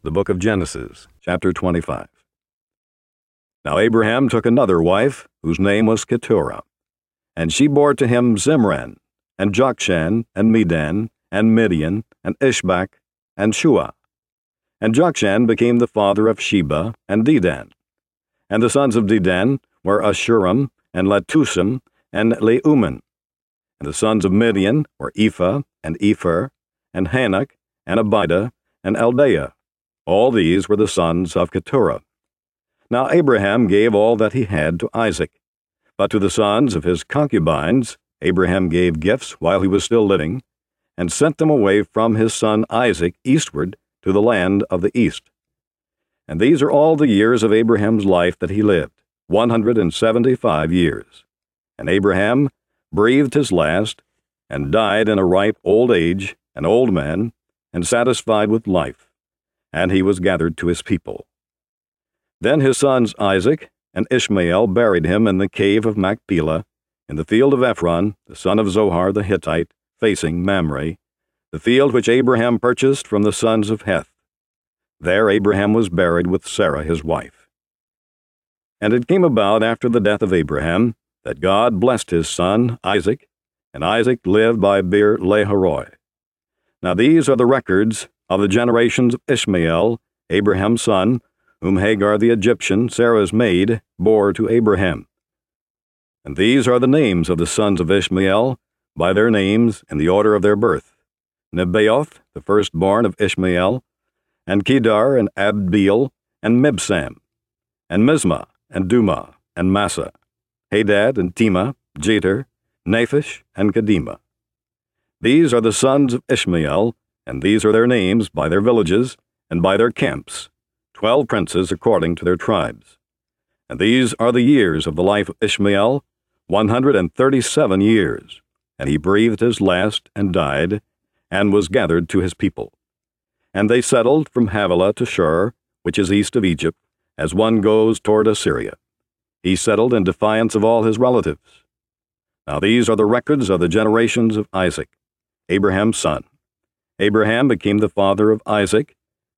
The book of Genesis, chapter 25. Now Abraham took another wife, whose name was Keturah, and she bore to him Zimran, and Jokshan, and Medan, and Midian, and Ishbak, and Shua. And Jokshan became the father of Sheba and Dedan. And the sons of Dedan were Ashurim, and Letusim, and Leuman. And the sons of Midian were Ephah, and Epher, and Hanok, and Abidah, and Eldaah. All these were the sons of Keturah. Now Abraham gave all that he had to Isaac. But to the sons of his concubines Abraham gave gifts while he was still living, and sent them away from his son Isaac eastward to the land of the east. And these are all the years of Abraham's life that he lived, 175 years. And Abraham breathed his last, and died in a ripe old age, an old man, and satisfied with life. And he was gathered to his people. Then his sons Isaac and Ishmael buried him in the cave of Machpelah, in the field of Ephron, the son of Zohar the Hittite, facing Mamre, the field which Abraham purchased from the sons of Heth. There Abraham was buried with Sarah his wife. And it came about after the death of Abraham that God blessed his son Isaac, and Isaac lived by Beer Lahai. Now these are the records of the generations of Ishmael, Abraham's son, whom Hagar the Egyptian, Sarah's maid, bore to Abraham. And these are the names of the sons of Ishmael, by their names in the order of their birth: Nebaioth, the firstborn of Ishmael, and Kedar, and Adbeel, and Mibsam, and Mizmah, and Dumah, and Massa, Hadad, and Tema, Jeter, Naphish, and Kedemah. These are the sons of Ishmael, and these are their names by their villages and by their camps, 12 princes according to their tribes. And these are the years of the life of Ishmael, 137 years. And he breathed his last and died, and was gathered to his people. And they settled from Havilah to Shur, which is east of Egypt, as one goes toward Assyria. He settled in defiance of all his relatives. Now these are the records of the generations of Isaac, Abraham's son. Abraham became the father of Isaac,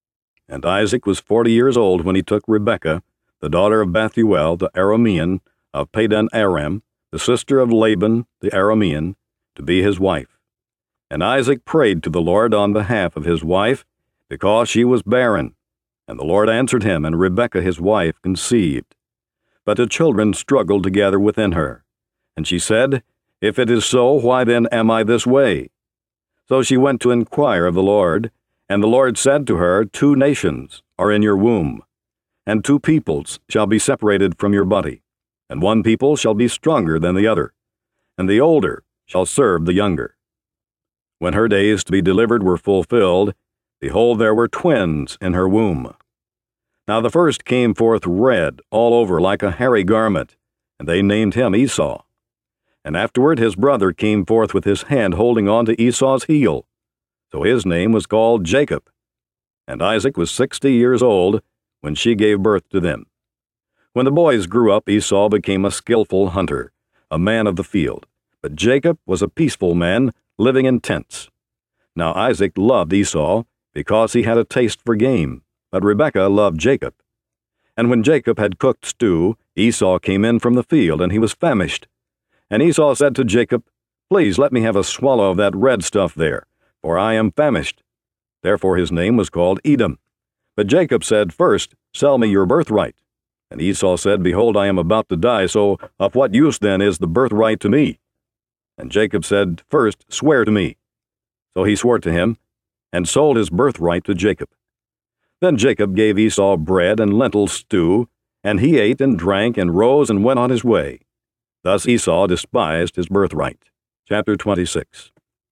and Isaac was 40 years old when he took Rebekah, the daughter of Bethuel the Aramean of Padan Aram, the sister of Laban the Aramean, to be his wife. And Isaac prayed to the Lord on behalf of his wife, because she was barren. And the Lord answered him, and Rebekah his wife conceived. But the children struggled together within her. And she said, If it is so, why then am I this way? So she went to inquire of the Lord, and the Lord said to her, 2 nations are in your womb, and 2 peoples shall be separated from your body, and one people shall be stronger than the other, and the older shall serve the younger. When her days to be delivered were fulfilled, behold, there were twins in her womb. Now the first came forth red all over like a hairy garment, and they named him Esau. And afterward his brother came forth with his hand holding on to Esau's heel. So his name was called Jacob. And Isaac was 60 years old when she gave birth to them. When the boys grew up, Esau became a skillful hunter, a man of the field. But Jacob was a peaceful man, living in tents. Now Isaac loved Esau, because he had a taste for game, but Rebekah loved Jacob. And when Jacob had cooked stew, Esau came in from the field, and he was famished. And Esau said to Jacob, Please let me have a swallow of that red stuff there, for I am famished. Therefore his name was called Edom. But Jacob said, First, sell me your birthright. And Esau said, Behold, I am about to die, so of what use then is the birthright to me? And Jacob said, First, swear to me. So he swore to him, and sold his birthright to Jacob. Then Jacob gave Esau bread and lentil stew, and he ate and drank and rose and went on his way. Thus Esau despised his birthright. Chapter 26.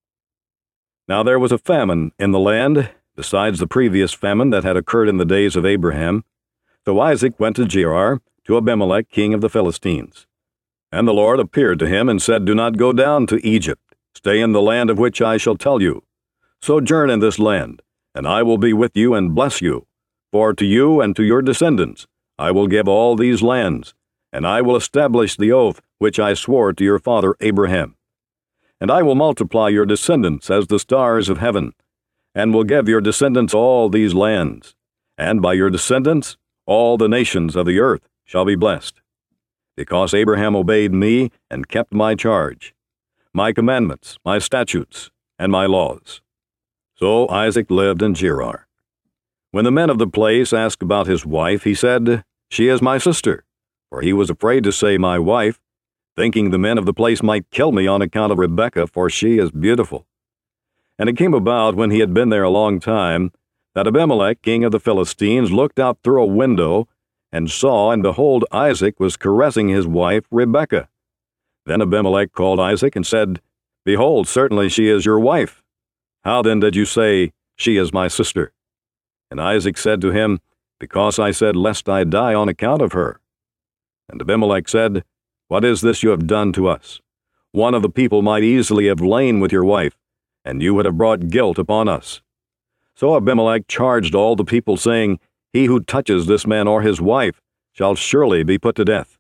Now there was a famine in the land, besides the previous famine that had occurred in the days of Abraham. So Isaac went to Gerar, to Abimelech, king of the Philistines. And the Lord appeared to him and said, Do not go down to Egypt. Stay in the land of which I shall tell you. Sojourn in this land, and I will be with you and bless you. For to you and to your descendants I will give all these lands, and I will establish the oath which I swore to your father Abraham. And I will multiply your descendants as the stars of heaven, and will give your descendants all these lands. and by your descendants all the nations of the earth shall be blessed, because Abraham obeyed me and kept my charge, my commandments, my statutes, and my laws." So Isaac lived in Gerar. When the men of the place asked about his wife, he said, "She is my sister," for he was afraid to say my wife, thinking the men of the place might kill me on account of Rebekah, for she is beautiful. And it came about, when he had been there a long time, that Abimelech, king of the Philistines, looked out through a window, and saw, and behold, Isaac was caressing his wife Rebekah. Then Abimelech called Isaac and said, "Behold, certainly she is your wife. How then did you say, 'She is my sister'?" And Isaac said to him, "Because I said, lest I die on account of her." And Abimelech said, "What is this you have done to us? One of the people might easily have lain with your wife, and you would have brought guilt upon us." So Abimelech charged all the people, saying, "He who touches this man or his wife shall surely be put to death."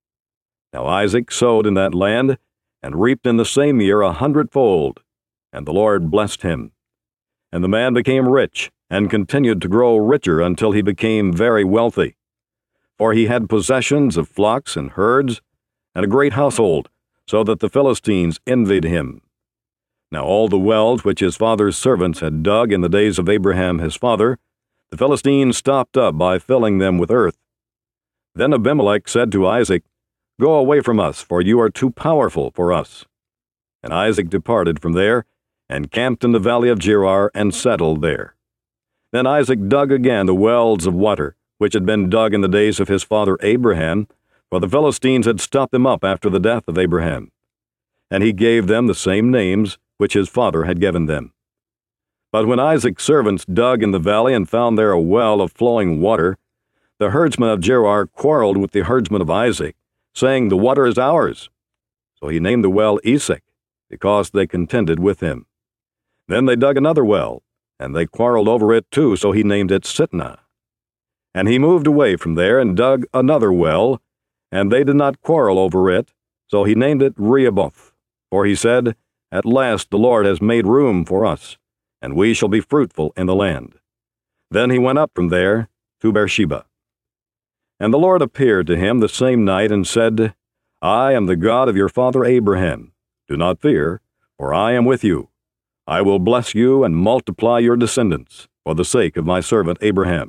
Now Isaac sowed in that land, and reaped in the same year 100-fold, and the Lord blessed him. And the man became rich, and continued to grow richer until he became very wealthy. For he had possessions of flocks and herds, and a great household, so that the Philistines envied him. Now all the wells which his father's servants had dug in the days of Abraham his father, the Philistines stopped up by filling them with earth. Then Abimelech said to Isaac, "Go away from us, for you are too powerful for us." And Isaac departed from there, and camped in the valley of Gerar, and settled there. Then Isaac dug again the wells of water, which had been dug in the days of his father Abraham, for the Philistines had stopped them up after the death of Abraham. And he gave them the same names which his father had given them. But when Isaac's servants dug in the valley and found there a well of flowing water, the herdsmen of Gerar quarreled with the herdsmen of Isaac, saying, "The water is ours." So he named the well Esek, because they contended with him. Then they dug another well, and they quarreled over it too, so he named it Sitnah. And he moved away from there and dug another well, and they did not quarrel over it, so he named it Rehoboth. For he said, "At last the Lord has made room for us, and we shall be fruitful in the land." Then he went up from there to Beersheba. And the Lord appeared to him the same night and said, "I am the God of your father Abraham. Do not fear, for I am with you. I will bless you and multiply your descendants, for the sake of my servant Abraham."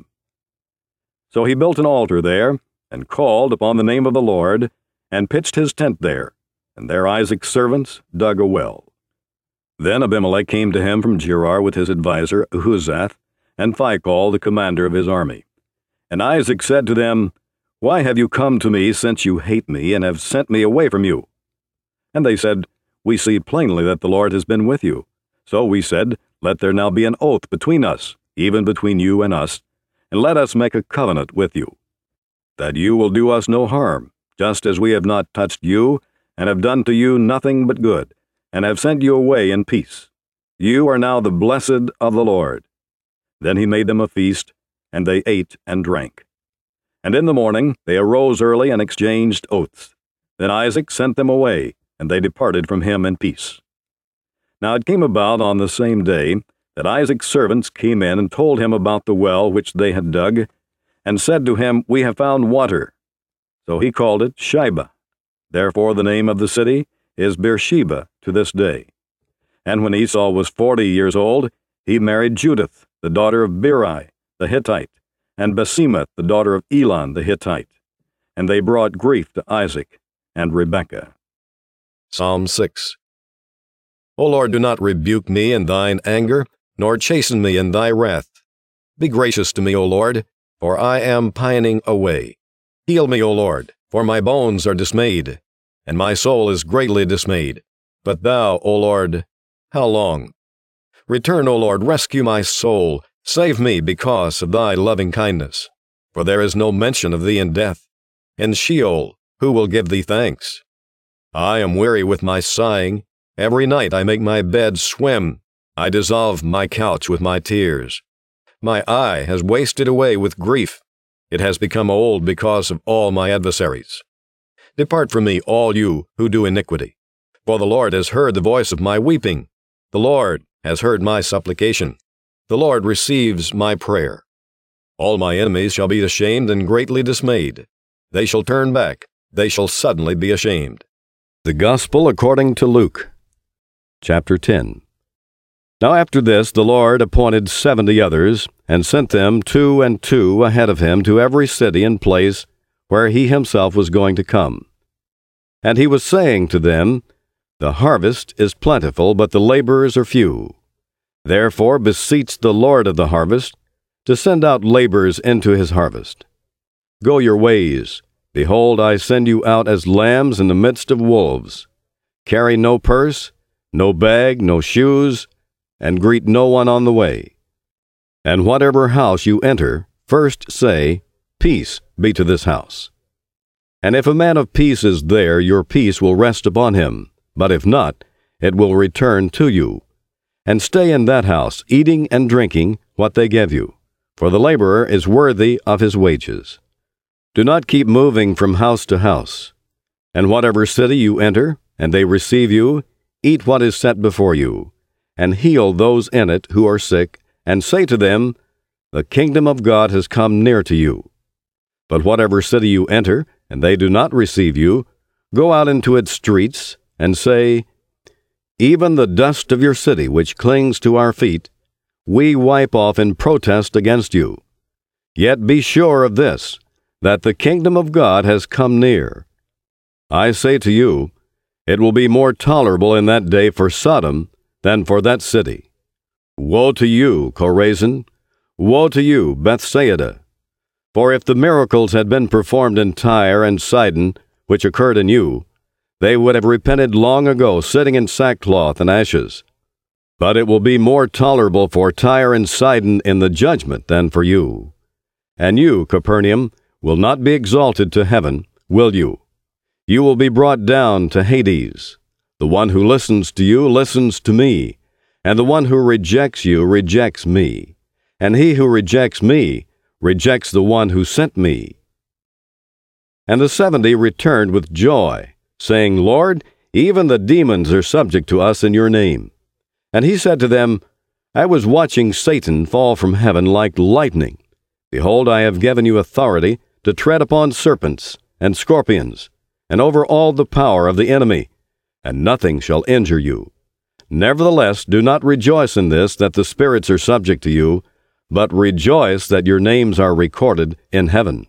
So he built an altar there, and called upon the name of the Lord, and pitched his tent there, and there Isaac's servants dug a well. Then Abimelech came to him from Gerar with his adviser Ahuzath, and Phicol the commander of his army. And Isaac said to them, "Why have you come to me, since you hate me, and have sent me away from you?" And they said, "We see plainly that the Lord has been with you. So we said, Let there now be an oath between us, even between you and us, and let us make a covenant with you, that you will do us no harm, just as we have not touched you, and have done to you nothing but good, and have sent you away in peace. You are now the blessed of the Lord." Then he made them a feast, and they ate and drank. And in the morning they arose early and exchanged oaths. Then Isaac sent them away, and they departed from him in peace. Now it came about on the same day that Isaac's servants came in and told him about the well which they had dug, and said to him, "We have found water." So he called it Shibah. Therefore the name of the city is Beersheba to this day. And when Esau was 40 years old, he married Judith, the daughter of Beeri the Hittite, and Basemath, the daughter of Elon the Hittite. And they brought grief to Isaac and Rebekah. Psalm 6. O Lord, do not rebuke me in thine anger, nor chasten me in thy wrath. Be gracious to me, O Lord, for I am pining away. Heal me, O Lord, for my bones are dismayed, and my soul is greatly dismayed. But thou, O Lord, how long? Return, O Lord, rescue my soul. Save me because of thy loving kindness. For there is no mention of thee in death. In Sheol, who will give thee thanks? I am weary with my sighing. Every night I make my bed swim. I dissolve my couch with my tears. My eye has wasted away with grief. It has become old because of all my adversaries. Depart from me, all you who do iniquity. For the Lord has heard the voice of my weeping. The Lord has heard my supplication. The Lord receives my prayer. All my enemies shall be ashamed and greatly dismayed. They shall turn back. They shall suddenly be ashamed. The Gospel according to Luke, chapter 10. Now after this the Lord appointed 70 others, and sent them 2 and 2 ahead of him to every city and place where he himself was going to come. And he was saying to them, The harvest is plentiful, but the laborers are few. Therefore beseech the Lord of the harvest to send out laborers into his harvest. Go your ways. Behold, I send you out as lambs in the midst of wolves. Carry no purse, no bag, no shoes, and greet no one on the way. And whatever house you enter, first say, Peace be to this house. And if a man of peace is there, your peace will rest upon him, but if not, it will return to you. And stay in that house, eating and drinking what they give you, for the laborer is worthy of his wages. Do not keep moving from house to house. And whatever city you enter, and they receive you, eat what is set before you, and heal those in it who are sick, and say to them, The kingdom of God has come near to you. But whatever city you enter, and they do not receive you, go out into its streets, and say, Even the dust of your city which clings to our feet, we wipe off in protest against you. Yet be sure of this, that the kingdom of God has come near. I say to you, it will be more tolerable in that day for Sodom than for that city. Woe to you, Chorazin! Woe to you, Bethsaida! For if the miracles had been performed in Tyre and Sidon, which occurred in you, they would have repented long ago, sitting in sackcloth and ashes. But it will be more tolerable for Tyre and Sidon in the judgment than for you. And you, Capernaum, will not be exalted to heaven, will you? You will be brought down to Hades. The one who listens to you listens to me, and the one who rejects you rejects me, and he who rejects me rejects the one who sent me. And the 70 returned with joy, saying, Lord, even the demons are subject to us in your name. And he said to them, I was watching Satan fall from heaven like lightning. Behold, I have given you authority to tread upon serpents and scorpions, and over all the power of the enemy, and nothing shall injure you. Nevertheless, do not rejoice in this, that the spirits are subject to you, but rejoice that your names are recorded in heaven.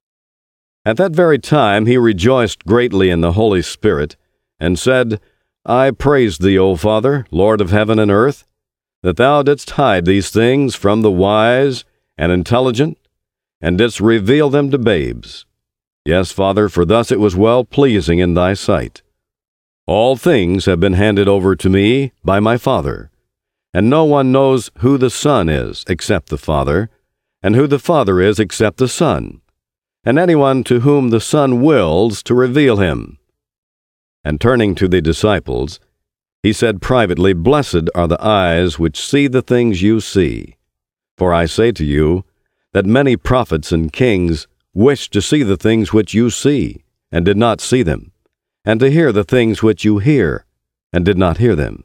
At that very time he rejoiced greatly in the Holy Spirit, and said, I praise thee, O Father, Lord of heaven and earth, that thou didst hide these things from the wise and intelligent, and didst reveal them to babes. Yes, Father, for thus it was well-pleasing in thy sight. All things have been handed over to me by my Father, and no one knows who the Son is except the Father, and who the Father is except the Son, and anyone to whom the Son wills to reveal him. And turning to the disciples, he said privately, Blessed are the eyes which see the things you see. For I say to you, that many prophets and kings wished to see the things which you see, and did not see them, and to hear the things which you hear, and did not hear them.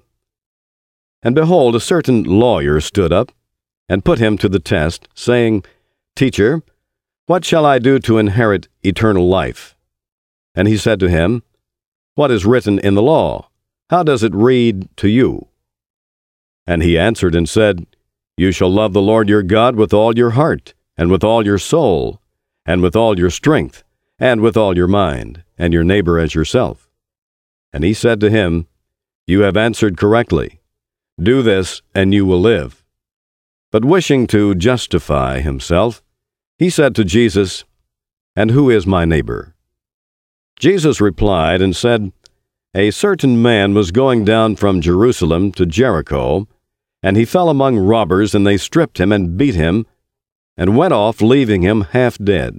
And behold, a certain lawyer stood up, and put him to the test, saying, Teacher, what shall I do to inherit eternal life? And he said to him, What is written in the law? How does it read to you? And he answered and said, You shall love the Lord your God with all your heart, and with all your soul, and with all your strength, and with all your mind, and your neighbor as yourself. And he said to him, You have answered correctly. Do this, and you will live. But wishing to justify himself, he said to Jesus, And who is my neighbor? Jesus replied and said, A certain man was going down from Jerusalem to Jericho, and he fell among robbers, and they stripped him and beat him, and went off, leaving him half dead.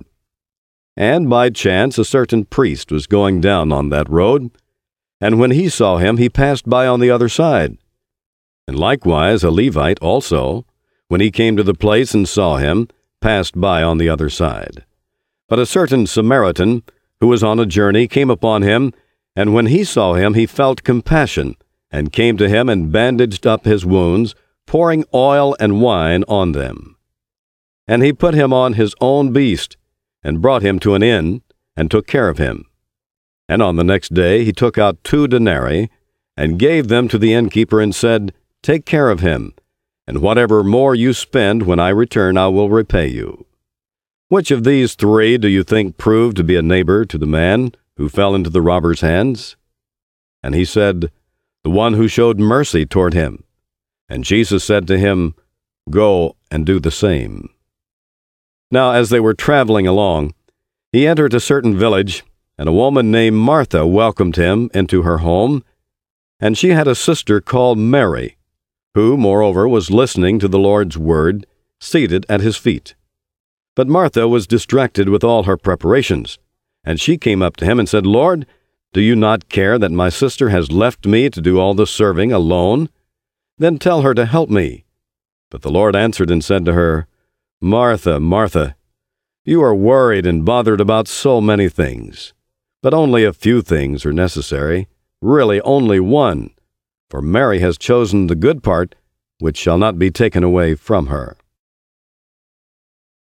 And by chance a certain priest was going down on that road, and when he saw him, he passed by on the other side. And likewise a Levite also, when he came to the place and saw him, passed by on the other side. But a certain Samaritan, who was on a journey, came upon him, and when he saw him, he felt compassion, and came to him and bandaged up his wounds, pouring oil and wine on them. And he put him on his own beast, and brought him to an inn, and took care of him. And on the next day he took out 2 denarii, and gave them to the innkeeper, and said, Take care of him, and whatever more you spend when I return I will repay you. Which of these 3 do you think proved to be a neighbor to the man who fell into the robber's hands? And he said, The one who showed mercy toward him. And Jesus said to him, Go and do the same. Now as they were traveling along, he entered a certain village, and a woman named Martha welcomed him into her home, and she had a sister called Mary, who, moreover, was listening to the Lord's word, seated at his feet. But Martha was distracted with all her preparations, and she came up to him and said, Lord, do you not care that my sister has left me to do all the serving alone? Then tell her to help me. But the Lord answered and said to her, Martha, Martha, you are worried and bothered about so many things, but only a few things are necessary, really only one, for Mary has chosen the good part, which shall not be taken away from her.